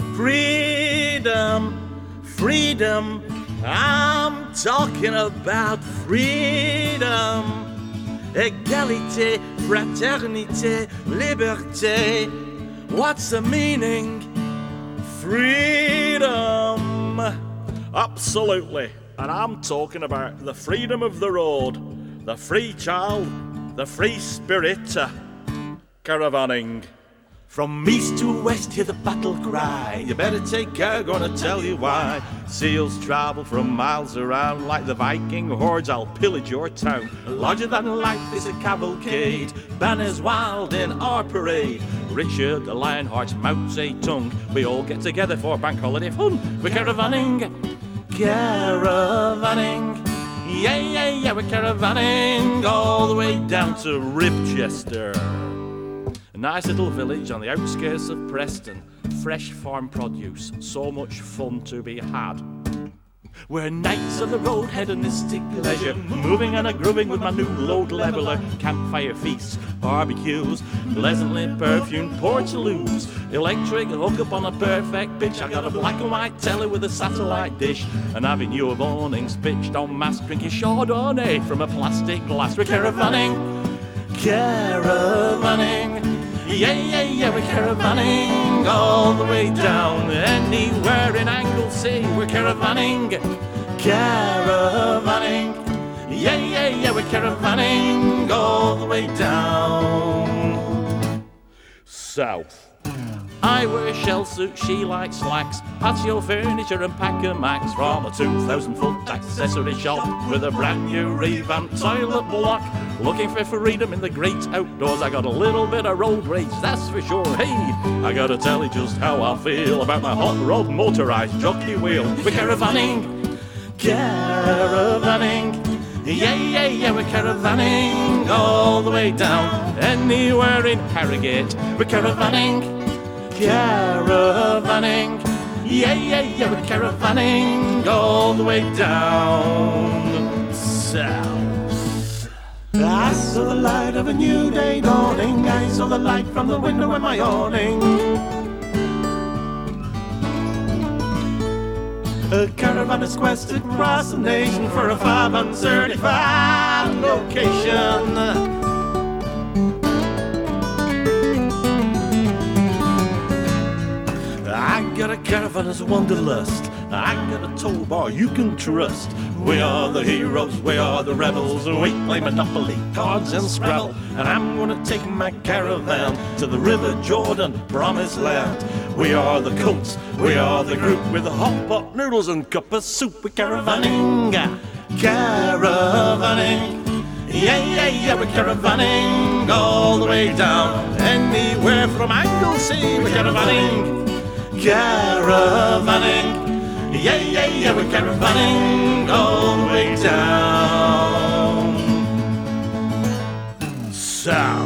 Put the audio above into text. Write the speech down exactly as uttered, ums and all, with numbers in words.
Freedom, freedom, I'm talking about freedom. Égalité, fraternité, liberté. What's the meaning? Freedom. Absolutely. And I'm talking about the freedom of the road, the free child, the free spirit. uh, Caravanning. From east to west, hear the battle cry. You better take care, gonna tell you why. Seals travel from miles around. Like the Viking hordes, I'll pillage your town. Larger than life is a cavalcade. Banners wild in our parade. Richard the Lionheart's Mao Zedong. We all get together for bank holiday fun. We're caravanning, caravanning. Yeah, yeah, yeah, we're caravanning all the way down to Ribchester. A nice little village on the outskirts of Preston. Fresh farm produce, so much fun to be had. We're knights of the road, hedonistic leisure, moving and a grooving with my new load leveler. Campfire feasts, barbecues, pleasantly perfumed portaloos. Electric hook up on a perfect pitch. I got a black and white telly with a satellite dish. An avenue of awnings pitched on mass, drinking Chardonnay from a plastic glass. We're caravanning, caravanning. Yeah, yeah, yeah, we're caravanning all the way down. Anywhere in Anglesey, we're caravanning, caravanning. Yeah, yeah, yeah, we're caravanning all the way down south. I wear shell suit, she likes slacks, patio furniture and packer max from a two thousand foot accessory shop with a brand new revamped toilet block. Looking for freedom in the great outdoors. I got a little bit of road rage, that's for sure. Hey, I gotta tell you just how I feel about my hot rod motorized jockey wheel. We're caravanning, caravanning. Yeah, yeah, yeah, we're caravanning all the way down. Anywhere in Harrogate, we're caravanning, caravanning. Yeah, yeah, yeah, we're caravanning all the way down south. I saw the light of a new day dawning. I saw the light from the window in my awning. A caravan has quested across the nation for a five uncertified location. I got a caravan as a wanderlust. I got a toll bar you can trust. We are the heroes, we are the rebels. We play Monopoly, cards and Scrabble. And I'm gonna take my caravan to the River Jordan, promised land. We are the Colts, we are the group with the hot pot noodles and cup of soup. We're caravanning, caravanning. Yeah, yeah, yeah, we're caravanning all the way down. Anywhere from Anglesey, we're caravanning, caravanning. Yeah, yeah, yeah, we're caravanning all the way down south.